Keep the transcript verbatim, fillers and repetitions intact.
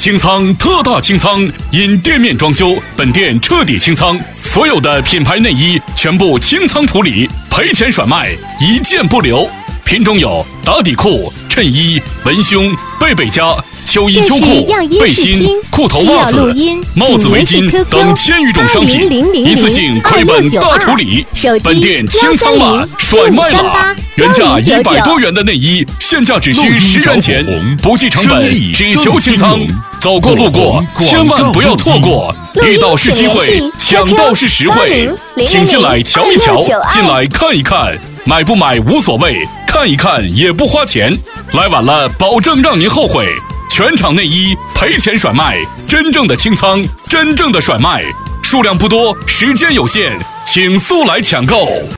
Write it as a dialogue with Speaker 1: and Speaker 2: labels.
Speaker 1: 清仓特大清仓，因店面装修，本店彻底清仓，所有的品牌内衣全部清仓处理，赔钱甩卖，一件不留。品种有打底裤、衬衣、文胸、贝贝夹、秋衣秋裤、背心、裤头袜子、帽子围巾等千余种商品，一次性亏本大处理。本店清仓了，甩卖了，原价一百多元的内衣，现价只需十元钱，不计成本，只求清仓。走过路过，千万不要错过，遇到是机会，抢到是实惠。请进来瞧一瞧，进来看一看，买不买无所谓，看一看也不花钱。来晚了，保证让您后悔。全场内衣赔钱甩卖，真正的清仓，真正的甩卖，数量不多，时间有限，请速来抢购。